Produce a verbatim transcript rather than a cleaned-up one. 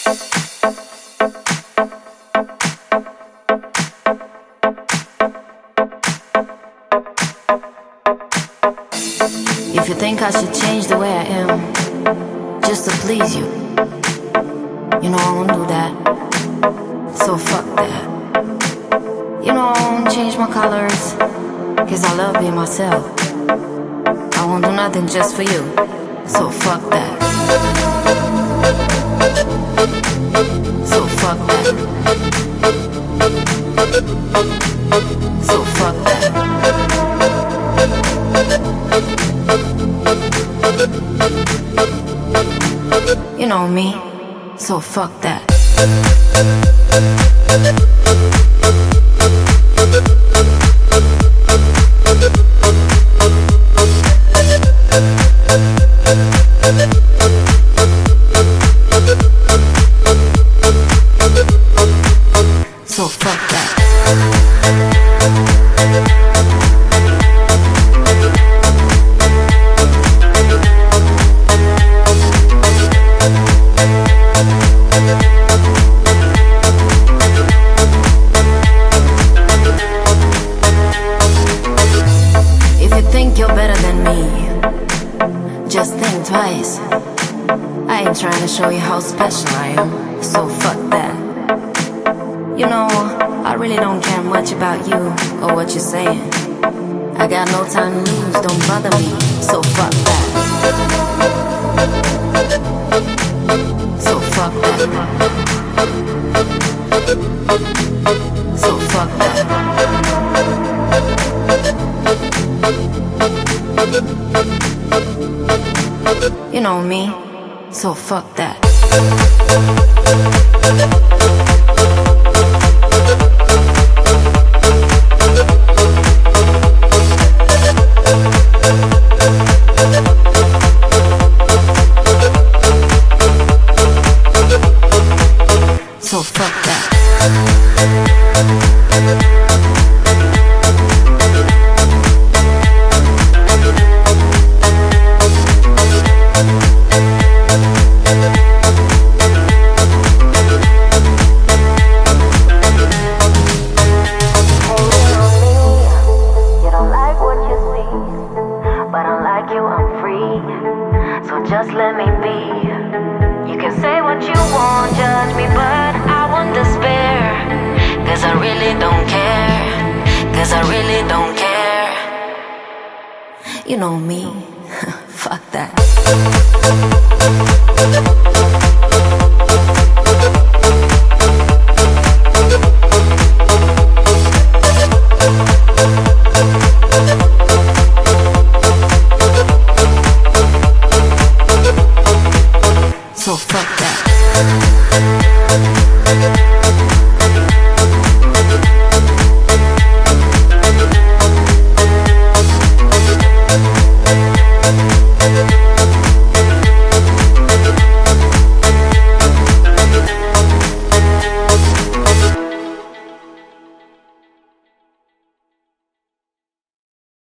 If you think I should change the way I am just to please you, you know I won't do that. So fuck that. You know I won't change my colors, cause I love being myself. I won't do nothing just for you. So fuck that. So fuck that. So fuck that. You know me, so fuck that. So fuck that. You're better than me, just think twice. I ain't trying to show you how special I am, so fuck that. You know, I really don't care much about you or what you're saying. I got no time to lose, don't bother me, so fuck that. So fuck that. So fuck that. You know me, so fuck that. So fuck that. Just let me be. You can say what you want, judge me, but I won't despair. Cause I really don't care. Cause I really don't care. You know me, fuck that.